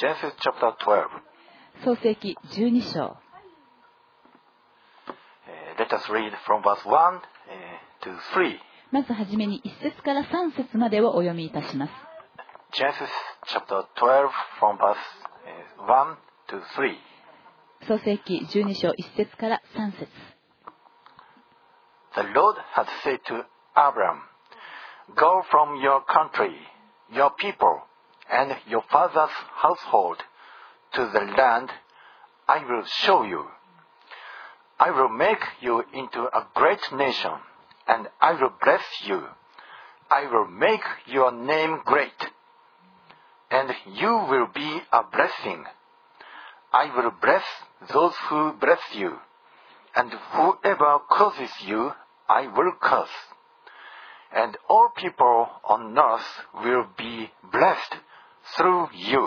Genesis chapter 12. 創世記12章。 Let us read from verse 1 to 3. まずはじめに1節から3節までをお読みいたします。 Genesis chapter 12 from verse 1 to 3. 創世記12章1節から3節。 The Lord had said to Abram, Go from your country, your people, and your father's household to the land I will show you. I will make you into a great nation, and I will bless you. I will make your name great, and you will be a blessing. I will bless those who bless you, and whoever curses you, I will curse. And all people on earth will be blessed through you.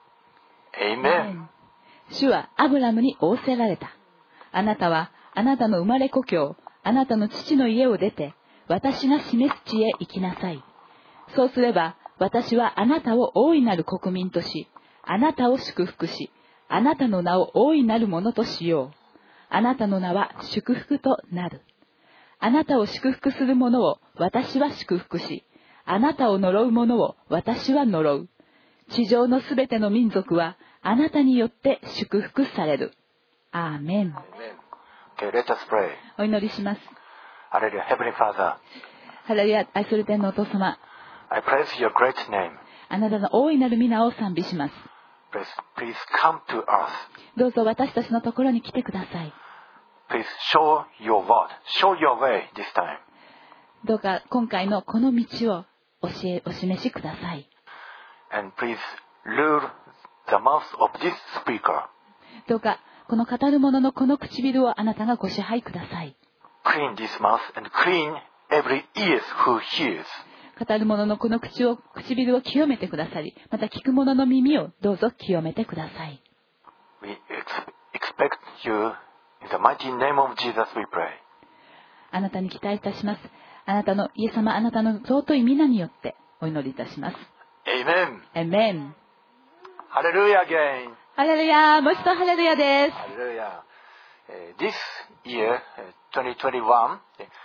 Amen. 主はアブラムに仰せられた。あなたはあなたの生まれ故郷、あなたの父の家を出て、私が示す地へ行きなさい。そうすれば、私はあなたを大いなる国民とし、あなたを祝福し、あなたの名を大いなるものとしよう。あなたの名は祝福となる。あなたを祝福する者を私は祝福し、あなたを呪う者を私は呪う。地上のすべての民族はあなたによって祝福される。アーメン。 Okay, let us pray. お祈りします。 Hallelujah. Heavenly Father, ハレルヤ、愛する天のお父様、 I praise your great name. あなたの大いなる皆を賛美します。 Please come to us. どうぞ私たちのところに来てください。 Please show your word. Show your way this time. どうか今回のこの道をお示しください。 And please rule the mouth of this speaker. どうかこの語る者のこの唇をあなたがご支配ください。 Clean this mouth and clean every ear who hears. 語る者のこの唇を清めてくださり、また聞く者の耳をどうぞ清めてください。 We expect you in the mighty name of Jesus we pray. あなたに期待いたします。あなたのイエス様、あなたの尊い皆によってお祈りいたします。 Amen. アメン。 Hallelujah again. ハレルヤ、もう一度ハレルヤです。 Hallelujah. This year, 2021,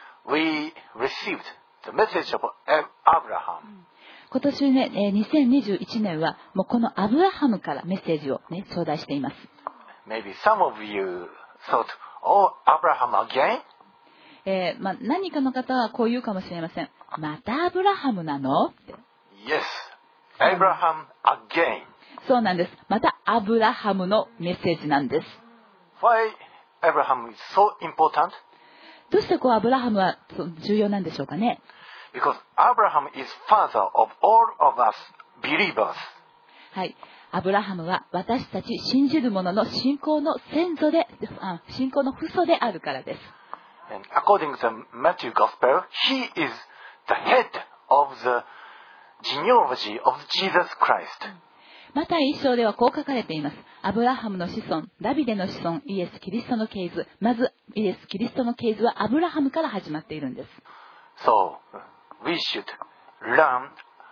we received the message of Abraham. 今年ね、2021年はもうこのアブラハムからメッセージをね、頂戴しています。 Maybe some of you thought, oh, Abraham again? 何かの方はこう言うかもしれません。またアブラハムなのって。 Yes, Abraham again. そうなんです。またアブラハムのメッセージなんです。 Why Abraham is so important? どうしてこうアブラハムは重要なんでしょうかね。 Because Abraham is father of all of us believers. はい。アブラハムは私たち信じる者の信仰の先祖で、信仰の父祖であるからです。 And according to the Matthew Gospel, he is the head of the genealogy of Jesus Christ. マタイ一章ではこう書かれています。アブラハムの子孫、ダビデの子孫、イエス・キリストの系図。まず、イエス・キリストの系図はアブラハムから始まっているんです。 So, we should learn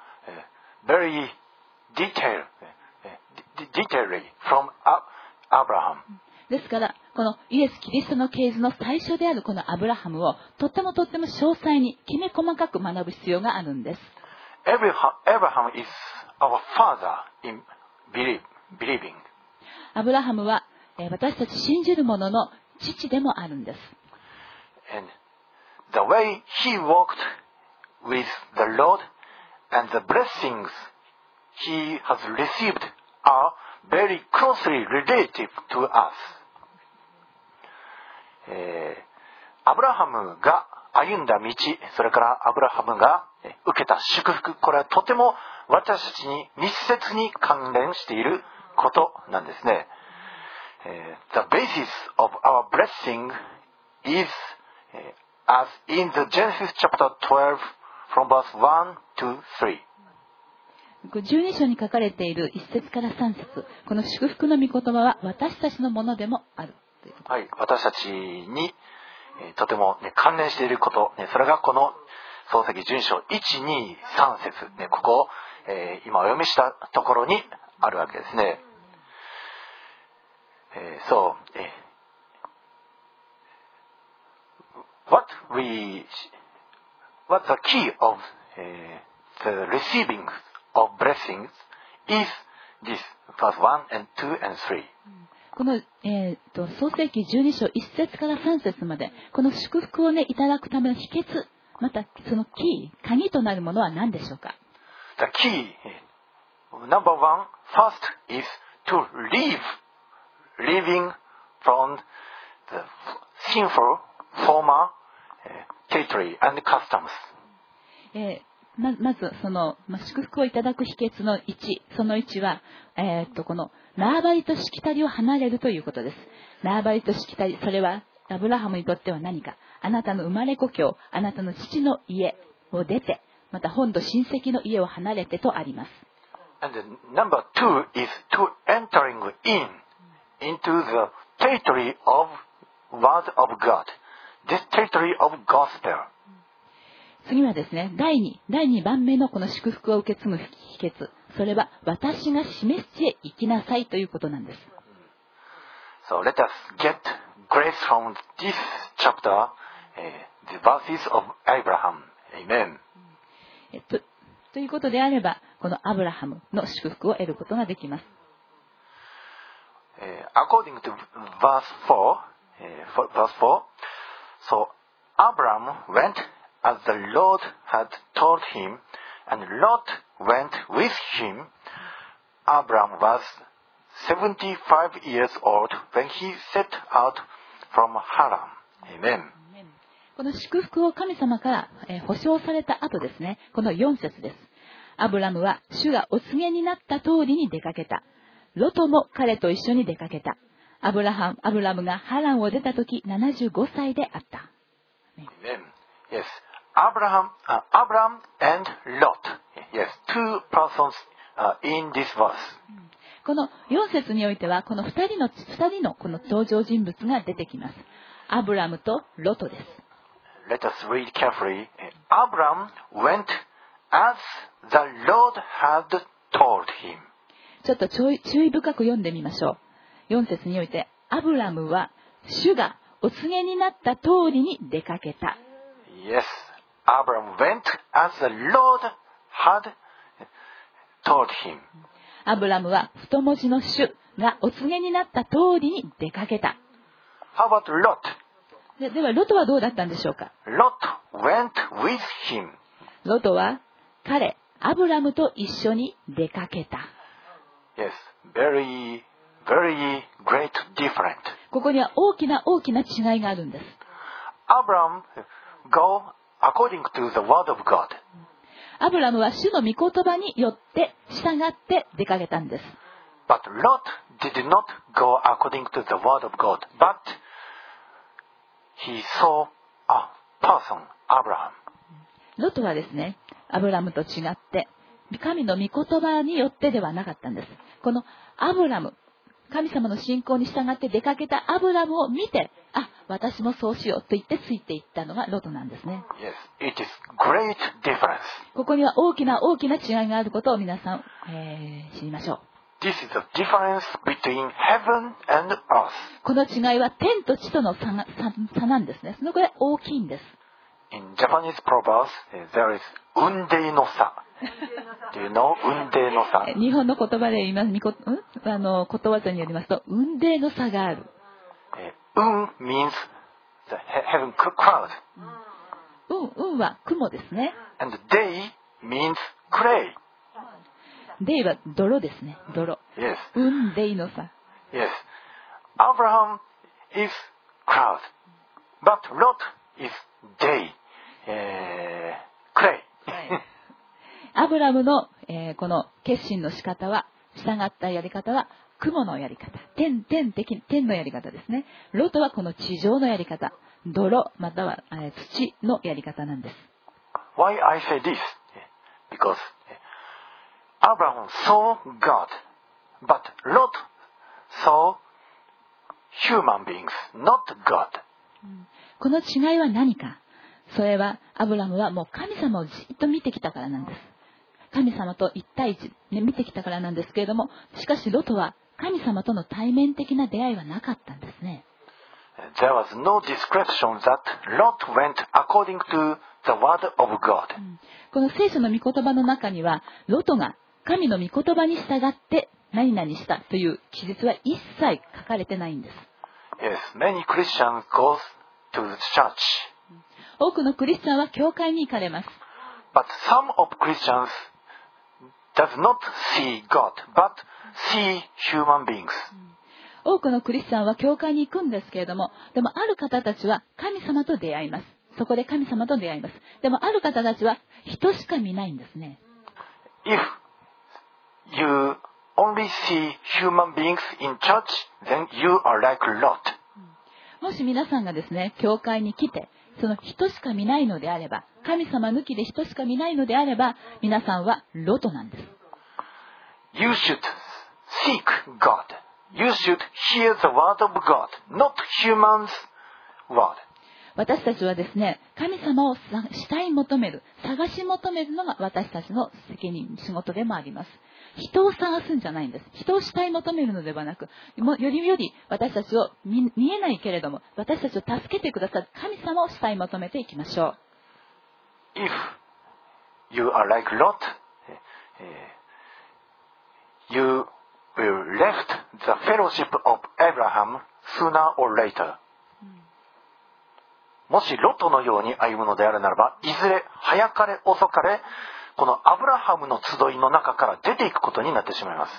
very detailedly from Abraham. ですから、このイエス・キリストの系図の最初であるこのアブラハムをとっても詳細にきめ細かく学ぶ必要があるんです。 Abraham is our father in believing. アブラハムは私たち信じる者の父でもあるんです。 And the way he walked with the Lord and the blessings he has received are very closely related to us. アブラハムが歩んだ道、それからアブラハムが受けた祝福、これはとても私たちに密接に関連していることなんですね。The basis of our blessing is as in the Genesis chapter 12 from verse 1 to 3. 12章に書かれている1節から3節、この祝福の御言葉は私たちのものでもある。 はい、私たちにとても、関連していること、それがこの創世記12章1、2、3節、ここを、今お読みしたところにあるわけですね。 So, what the key of the receiving of blessings is this verse 1 and 2 and 3. この、創世記12章1節から3節まで、この祝福をね、いただくための秘訣、またそのキー、鍵となるものは何でしょうか？ The key, number one, first is to living from the sinful former territory and customs. まずその、祝福をいただく秘訣の1、その1は、この縄張りとしきたりを離れるということです。縄張りとしきたり、それはアブラハムにとっては何か、あなたの生まれ故郷、あなたの父の家を出て、また本土親戚の家を離れてとあります。 And number two is to entering into the territory of Word of God. This territory of gospel. 次はですね、第2番目のこの祝福を受け継ぐ秘訣。それは私が示す地へ行きなさいということなんです。 So let us get grace from this chapter, the verses of Abraham. Amen. ということであれば、このアブラハムの祝福を得ることができます。 According to verse 4, so Abraham went as the Lord had told him, and Lot went with him. Abraham was 75 years old when he set out from Haran. Amen. この祝福を神様から保証された後ですね、この4節です。アブラムは主がお告げになった通りに出かけた。ロトも彼と一緒に出かけた。アブラムがハランを出た時75歳であった。 Amen. Yes. Abraham and Lot. Yes, two persons in this verse. この4節においては、この2人のこの登場人物が出てきます。アブラムとロトです。 Let us read carefully. Abraham went as the Lord had told him. ちょっと注意深く読んでみましょう。4節において、アブラムは主がお告げになった通りに出かけた。 Yes, Abraham went as the Lord had told him. アブラムは太文字の主がお告げになった通りに出かけた。 How about Lot? ではロトはどうだったんでしょうか？ Lot went with him. ロトはアブラムと一緒に出かけた。 Yes, very, very great difference. ここには大きな違いがあるんです。 Abraham go according to the word of God. アブラムは主の御言葉によって従って出かけたんです。 But Lot did not go according to the word of God, but he saw a person, Abraham. ロトはですね、アブラムと違って神の御言葉によってではなかったんです。このアブラム、神様の信仰に従って出かけたアブラムを見て、私もそうしようと言ってついていったのがロトなんですね。 Yes, it is great difference. ここには大きな違いがあることを皆さん、知りましょう。 This is the difference between heaven and earth. この違いは天と地との差なんですね。そのくらい大きいんです。 In Japanese proverbs, there is 運命の差。Do you know 運命の差？ 日本の言葉で言います、ことわざによりますと、運命の差がある。 運 means the heaven cloud. 運は雲ですね。 And day means clay. デイは泥ですね。泥。 Yes. 運命の差。 Yes. Abraham is cloud, but Lot is day. Clay. アブラムの、この決心の仕方は、従ったやり方は雲のやり方、天のやり方ですね。ロトはこの地上のやり方、泥または土のやり方なんです。 Why I say this? Because Abraham saw God, but Lot saw human beings, not God. この違いは何か。それはアブラムはもう神様をじっと見てきたからなんです。神様と一対一、見てきたからなんですけれども、しかしロトは神様との対面的な出会いはなかったんですね。 There was no description that Lot went according to the word of God. この聖書の御言葉の中には、ロトが神の御言葉に従って何々したという記述は一切書かれてないんです。 Yes, many Christians go to the church. 多くのクリスチャンは教会に行かれます。 But some of Christians does not see God, but see human beings. 多くのクリスチャンは教会に行くんですけれども、でもある方たちは神様と出会います。そこで神様と出会います。でもある方たちは人しか見ないんですね。 If you only see human beings in church, then you are like Lot. もし皆さんがですね、教会に来て、その人しか見ないのであれば、神様抜きで人しか見ないのであれば、皆さんはロトなんです。 You should seek God. You should hear the word of God, not humans' word. 私たちはですね、神様を慕い求める、探し求めるのが私たちの責任、仕事でもあります。人を探すんじゃないんです。人を慕い求めるのではなく、より私たちを見えないけれども、私たちを助けてくださる神様を慕い求めていきましょう。 If you are like Lot, you will left the fellowship of Abraham sooner or later. もしロトのように歩むのであるならば、いずれ早かれ遅かれこのアブラハムの集いの中から出ていくことになってしまいます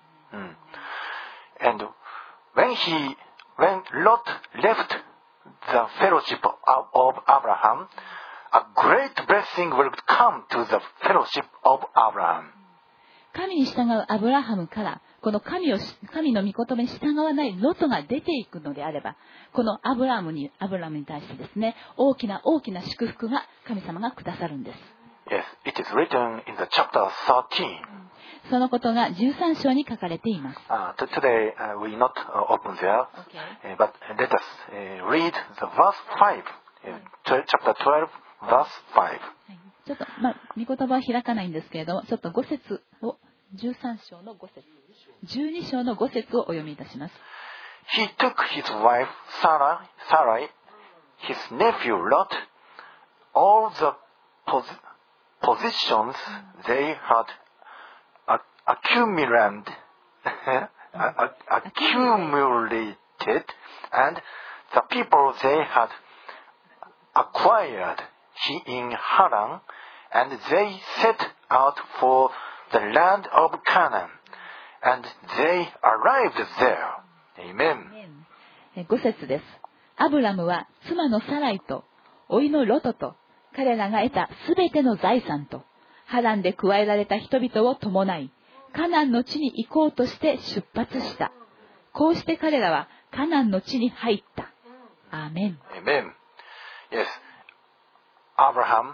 。And when Lot left the fellowship of Abraham, a great blessing will come to the fellowship of Abraham. 神に従うアブラハムからこの神の御言葉に従わないロトが出ていくのであれば、このアブラムに対してですね、大きな祝福が神様がくださるんです。 Yes, it is written in the chapter 13. そのことが13章に書かれています。 Today we not open there, but let us read the verse 5, chapter 12, verse 5. ちょっと御言葉は開かないんですけれども、ちょっと5節を13章の5節、12章の5節をお読みいたします。 He took his wife Sarai, his nephew Lot, all the possessions they had accumulated, and the people they had acquired in Haran, and they set out for the land of Canaan, and they arrived there. Amen. 5節です。アブラムは妻のサライと甥のロトと彼らが得たすべての財産とハランで加えられた人々を伴い、カナンの地に行こうとして出発した。こうして彼らはカナンの地に入った。アーメン。 Amen. Yes. Abraham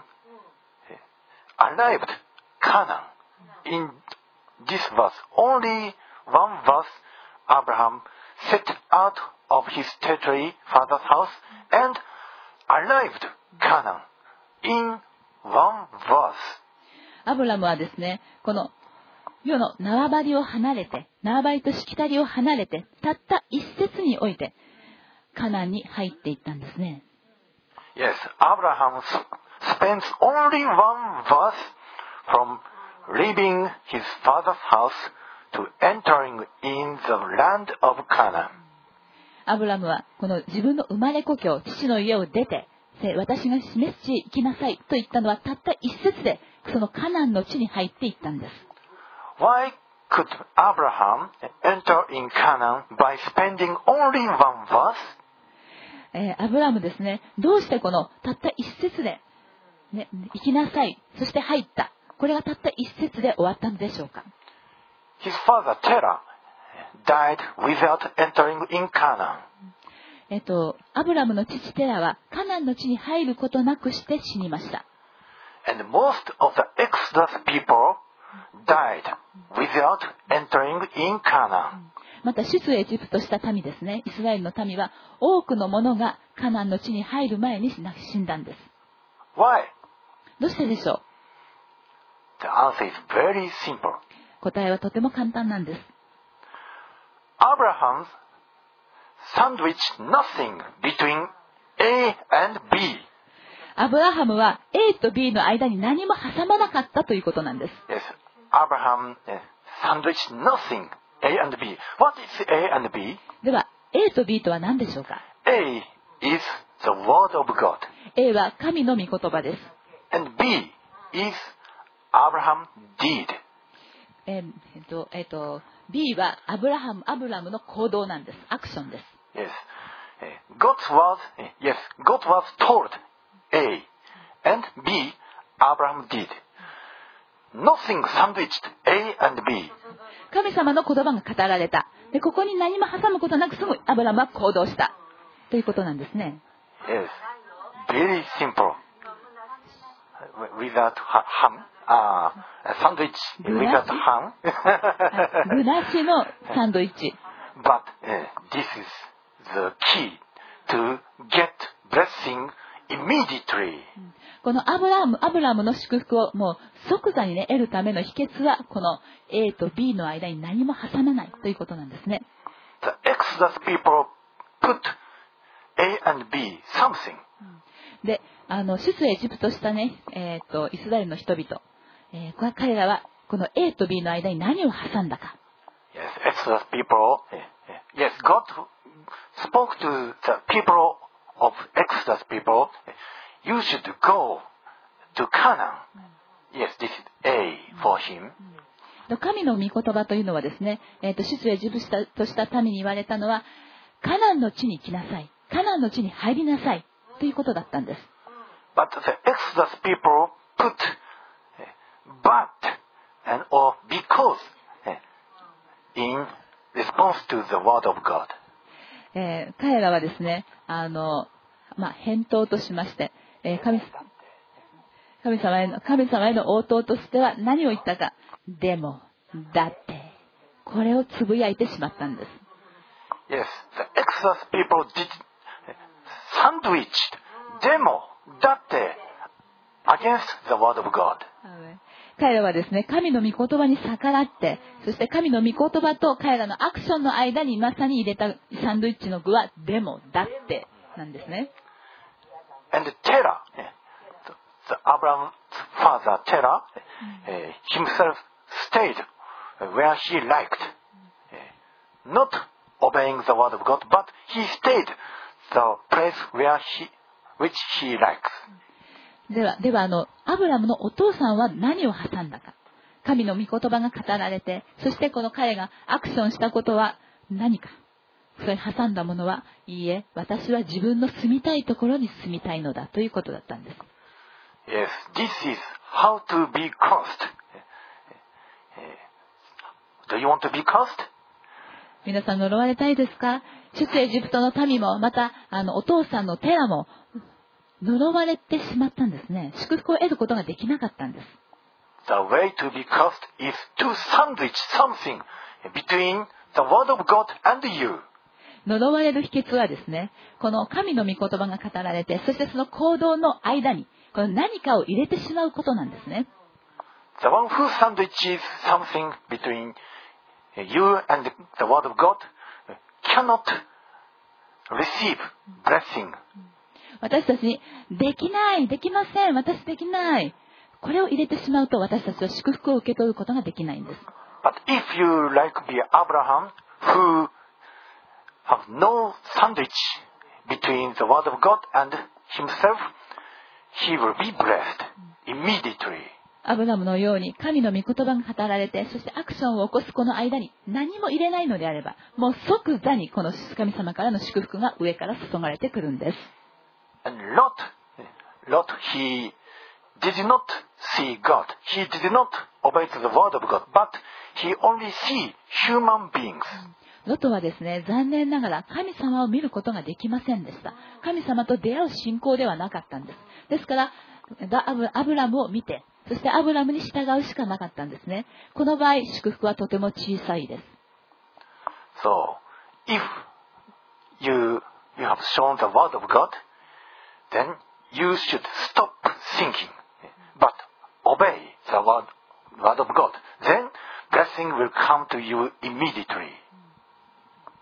arrived Canaan. In this verse, only one verse, Abraham set out of his territory, father's house, and arrived Canaan. In one verse. アブラムはですね、この世の縄張りを離れて、縄張りとしきたりを離れて、たった一節においてカナンに入っていったんですね。 Yes, Abraham spends only one verse from leaving his father's house to entering in the land of Canaan. アブラムはこの自分の生まれ故郷、父の家を出て、私が示す地へ行きなさいと言ったのはたった一節で、そのカナンの地に入っていったんです。 Why could Abraham enter in Canaan by spending only one verse? アブラムですね、どうしてこのたった一節で、行きなさい、そして入った。これがたった一節で終わったのでしょうか。 His father Terah died without entering in Canaan. アブラムの父テラはカナンの地に入ることなくして死にました。 And most of the Exodus people died without entering in Canaan. また出エジプトした民ですね、イスラエルの民は多くの者がカナンの地に入る前に死んだんです。 Why? どうしてでしょう。 The answer is very simple. 答えはとても簡単なんです。 Abraham sandwiched nothing between A and B. アブラハムは A と B の間に何も挟まなかったということなんです。 Yes, Abraham sandwiched nothing A and B. What is A and B? では A と B とは何でしょうか。 A is the word of God. A は神の御言葉です。 And B is Abraham did. B はアブラムの行動なんです。アクションです。 Yes, God was told A and B. Abraham did. Nothing sandwiched A and B. 神様の言葉が語られた。で、ここに何も挟むことなくすぐアブラムは行動したということなんですね。 Yes, very simple. Without ham, sandwich without ham. 具なしのサンドイッチ。 But this is the key to get blessing immediately. このアブラムの祝福をもう即座にね得るための秘訣はこの A と B の間に何も挟まないということなんですね。 The Exodus people put A and B something. で、出エジプトしたね、イスラエルの人々、彼らはこの A と B の間に何を挟んだか。 Yes, Exodus people. Yes, God spoke to the people of Exodus people. You should go to Canaan. Yes, this is A for him. 神の御言葉というのはですね、出エジプトした民に言われたのは、カナンの地に来なさい。カナンの地に入りなさい。ということだったんです。 But the Exodus people put but and or because in response to the word of God. 彼らはですね、返答としまして、神様への応答としては何を言ったか。でも、だって、これをつぶやいてしまったんです。 Yes, the Exodus people did sandwiched でもだって against the word of God. 彼らはですね、神の御言葉に逆らって、そして神の御言葉と彼らのアクションの間にまさに入れたサンドイッチの具はでもだってなんですね。 And Terah, the Abraham's father Terah, himself stayed where he liked, not obeying the word of God, but he stayed the place which he likes. ではアブラムのお父さんは何を挟んだか。神の御言葉が語られて、そしてこの彼がアクションしたことは何か。それに挟んだものは、いいえ、私は自分の住みたいところに住みたいのだということだったんです。 Yes, this is how to be cursed. Do you want to be cursed? 皆さん呪われたいですか？出エジプトの民も、またお父さんのテラも呪われてしまったんですね。祝福を得ることができなかったんです。 The way to be cursed is to sandwich something between the word of God and you. 呪われる秘訣はですね、この神の御言葉が語られて、そしてその行動の間にこの何かを入れてしまうことなんですね。 The one who sandwiches something between you and the word of God cannot receive blessing. 私たちにできない、できません、私できない。これを入れてしまうと私たちは祝福を受け取ることができないんです。 But if you like be Abraham who have no sandwich between the word of God and himself, he will be blessed immediately. アブラムのように神の御言葉が語られて、そしてアクションを起こすこの間に何も入れないのであれば、もう即座にこの神様からの祝福が上から注がれてくるんです。 And Lot, he did not see God. He did not obey to the word of God, but he only see human beings. ロトはですね、残念ながら神様を見ることができませんでした。神様と出会う信仰ではなかったんです。ですから、アブラムを見て、そしてアブラムに従うしかなかったんですね。この場合、祝福はとても小さいです。 So, if you have shown the word of God, then you should stop thinking, but obey the word of God. Then blessing will come to you immediately.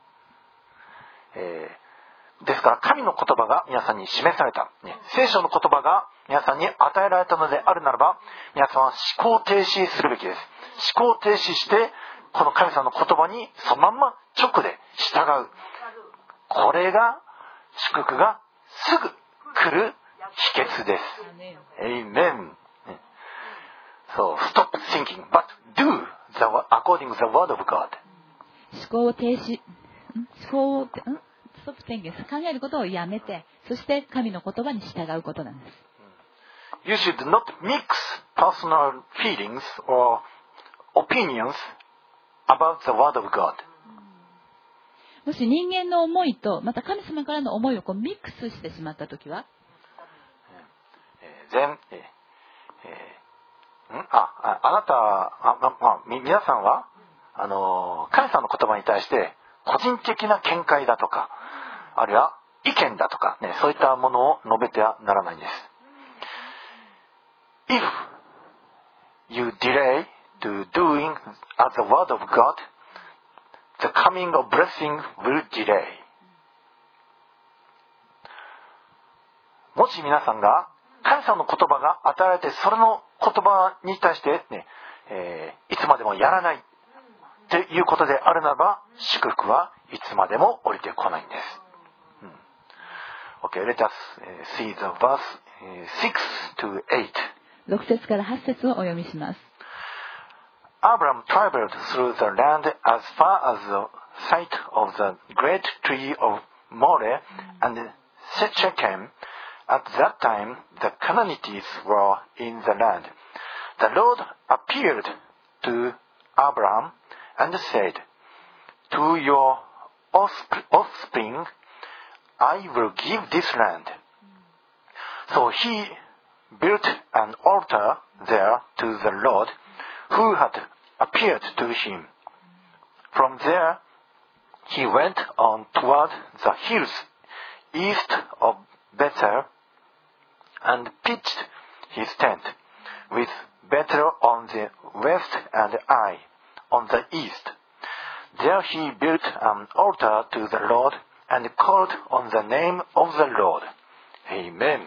ですから神の言葉が皆さんに示された、聖書の言葉が皆さんに与えられたのであるならば、皆さんは思考停止するべきです。思考停止してこの神様の言葉にそのまんま直で従う。これが祝福がすぐ来る秘訣です。Amen. So stop thinking, but do according to the word of God. 思考を停止、思考をストップ宣言、考えることをやめて、そして神の言葉に従うことなんです。 You should not mix personal feelings or opinions about the word of God. もし人間の思いとまた神様からの思いをミックスしてしまったときは、 皆さんは神様の言葉に対して個人的な見解だとか、あるいは意見だとか、そういったものを述べてはならないんです。If you delay to doing as the word of God, the coming of blessing will delay. もし皆さんが神様の言葉が与えられて、それの言葉に対して、いつまでもやらないっていうことであるならば、祝福はいつまでも降りてこないんです。Okay, let us see the verse 6 to 8. 6節から8節をお読みします。 Abram traveled through the land as far as the site of the great tree of Moreh and Shechem. At that time, the Canaanites were in the land. The Lord appeared to Abraham and said, "To your offspring, I will give this land." So he built an altar there to the Lord, who had appeared to him. From there, he went on toward the hills east of Bethel and pitched his tent, with Bethel on the west and Ai on the east. There he built an altar to the Lord and called on the name of the Lord. Amen.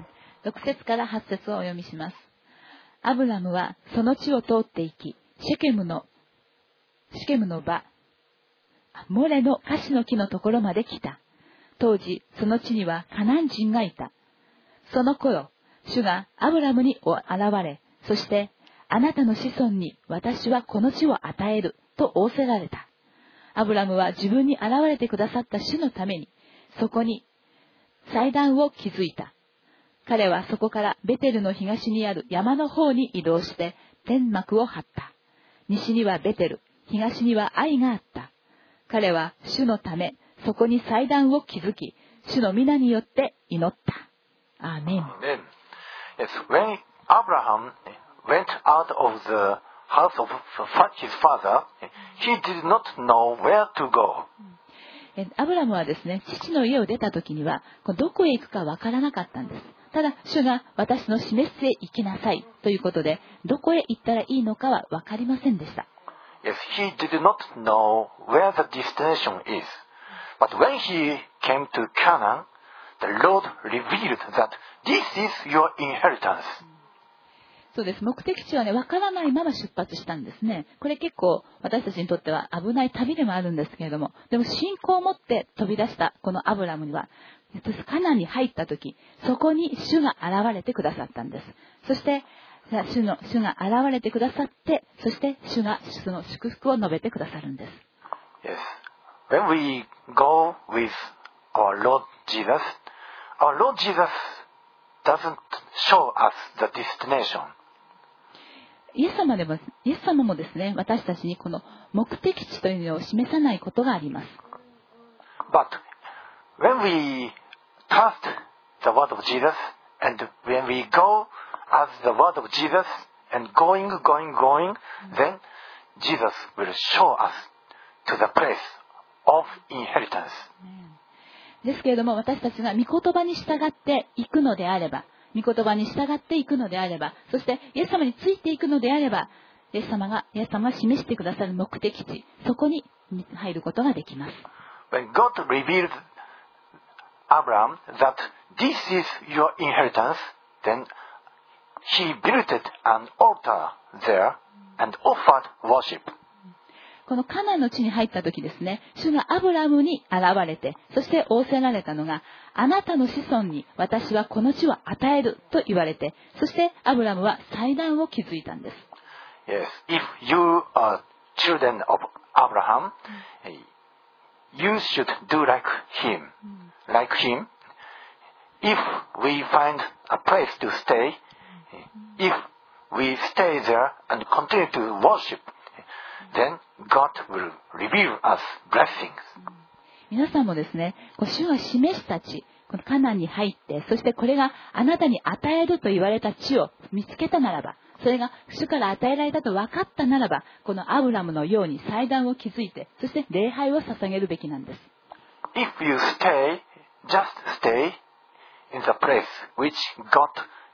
6節から8節をお読みします。アブラムはその地を通って行き、シェケムの場、モレのカシの木のところまで来た。当時、その地にはカナン人がいた。その頃、主がアブラムに現れ、そして、あなたの子孫に私はこの地を与えると仰せられた。アブラムは自分に現れてくださった主のために、そこに祭壇を築いた。彼はそこからベテルの東にある山の方に移動して天幕を張った。西にはベテル、東にはアイがあった。彼は主のため、そこに祭壇を築き、主の皆によって祈った。アーメン。 Yes, when Abraham went out of the house of his father, he did not know where to go. アブラムはですね、父の家を出た時には、どこへ行くかわからなかったんです。ただ、主が私の示すへ行きなさいということで、どこへ行ったらいいのかはわかりませんでした。 Yes, he did not know where the destination is. But when he came to Canaan, the Lord revealed that this is your inheritance. そうです。目的地はね、わからないまま出発したんですね。これ結構私たちにとっては危ない旅でもあるんですけれども、でも信仰を持って飛び出したこのアブラムには、カナンに入った時、そこに主が現れてくださったんです。そして、主が現れてくださって、そして主がその祝福を述べてくださるんです。 Yes. When we go with our Lord Jesus doesn't show us the destination. イエス様もですね、私たちにこの目的地というのを示さないことがあります。 But when we trust the word of Jesus and when we go as the word of Jesus and going, then Jesus will show us to the place of inheritance. ですけれども、私たちが御言葉に従っていくのであれば、そしてイエス様についていくのであれば、イエス様が示してくださる目的地、そこに入ることができます。 when God revealed Abraham that this is your inheritance, then he built an altar there and offered worship. このカナンの地に入った時ですね、主がアブラムに現れて、そして仰せられたのが、あなたの子孫に私はこの地を与えると言われて、そしてアブラムは祭壇を築いたんです。 Yes, if you are children of Abraham, you should do like him. Like him. If we find a place to stay, if we stay there and continue to worship, then God will reveal us blessings. 皆さんもですね、主が示した地、このカナンに入って、そしてこれがあなたに与えると言われた地を見つけたならば、それが主から与えられたと分かったならば、このアブラムのように祭壇を築いて、そして礼拝を捧げるべきなんです。 If you stay, just stay in the place which God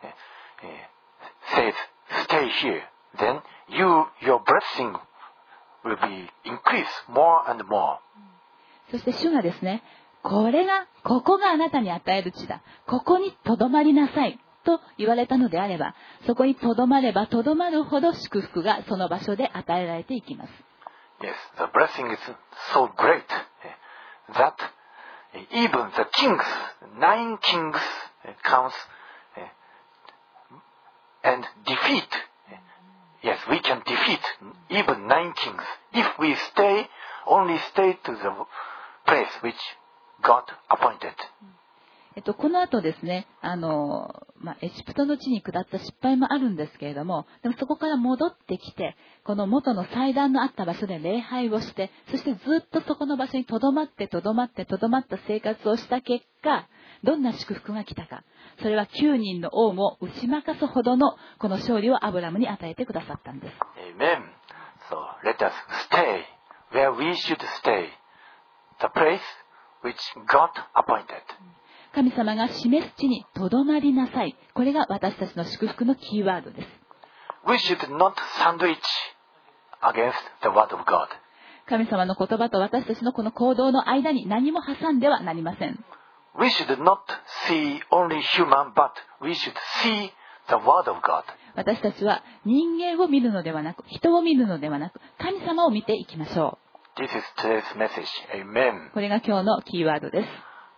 says, stay here, then your blessing will be increased more and more. そして主がですね、ここがあなたに与える地だ。ここにとどまりなさい。と言われたのであれば、そこにとどまればとどまるほど祝福がその場所で与えられていきます。 Yes, the blessing is so great that even the kings, 9 kings comes and defeat. Yes, we can defeat even 9 kings if we only stay to the place which God appointed. この後ですね、エジプトの地に下った失敗もあるんですけれども、でもそこから戻ってきて、この元の祭壇のあった場所で礼拝をして、そしてずっとそこの場所にとどまった生活をした結果、どんな祝福が来たか。それは9人の王も打ち負かすほどのこの勝利をアブラムに与えてくださったんです。 Amen. So let us stay where we should stay, the place which God appointed. 神様が示す地にとどまりなさい。これが私たちの祝福のキーワードです。 We should not sandwich against the word of God. 神様の言葉と私たちのこの行動の間に何も挟んではなりません。 We should not see only human, but we should see the word of God. 私たちは人間を見るのではなく、人を見るのではなく、神様を見ていきましょう。This is today's message. Amen. これが今日のキーワードです。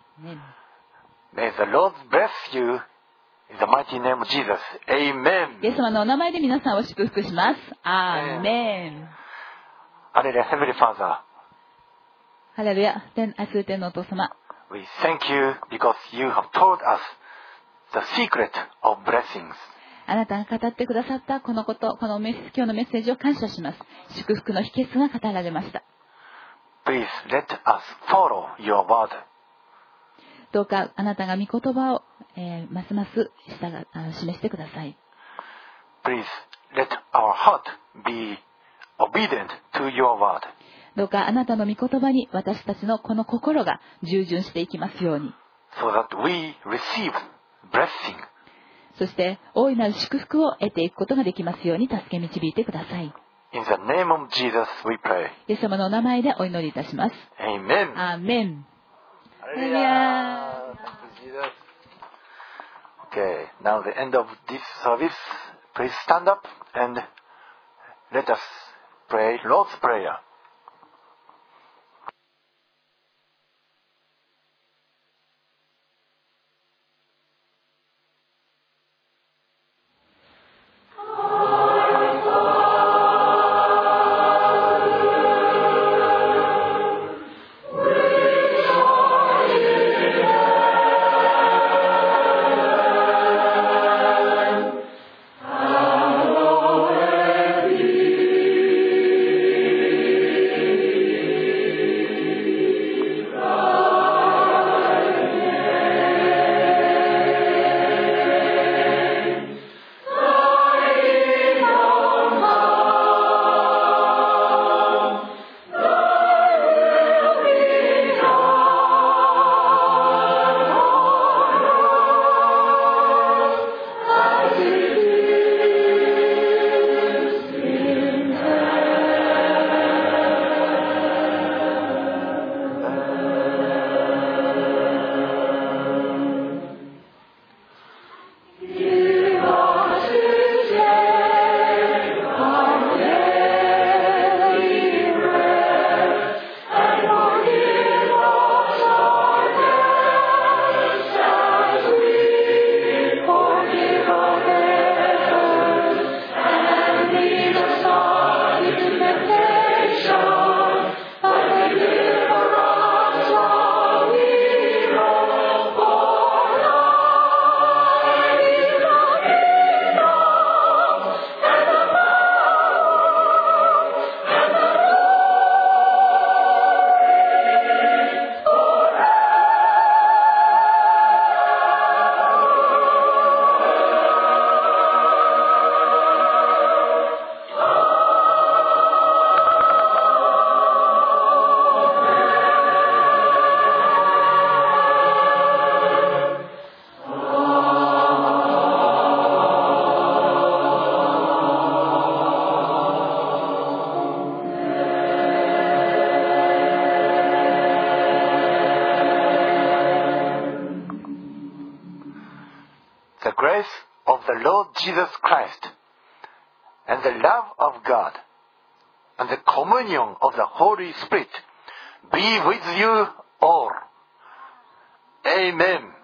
May the Lord bless you in the mighty name of Jesus. Amen. イエス様のお名前で皆さんを祝福します。アーメン。 ハレルヤ、Heavenly Father. ハレルヤ、天のお父様。 We thank you because you have told us the secret of blessings. あなたが語ってくださったこのこと、今日のメッセージを感謝します。祝福の秘訣が語られました。 Please let us follow your word. どうかあなたが御言葉を、ますます示してください。 Please let our heart be obedient to your word. どうかあなたの御言葉に私たちのこの心が従順していきますように。 So that we receive blessing. そして大いなる祝福を得ていくことができますように助け導いてください。 In the name of Jesus we pray. イエス様のお名前でお祈りいたします。 Amen. アーメン。 Hallelujah. Okay, now the end of this service. Please stand up and let us pray Lord's Prayer. the Lord Jesus Christ, and the love of God, and the communion of the Holy Spirit be with you all. Amen.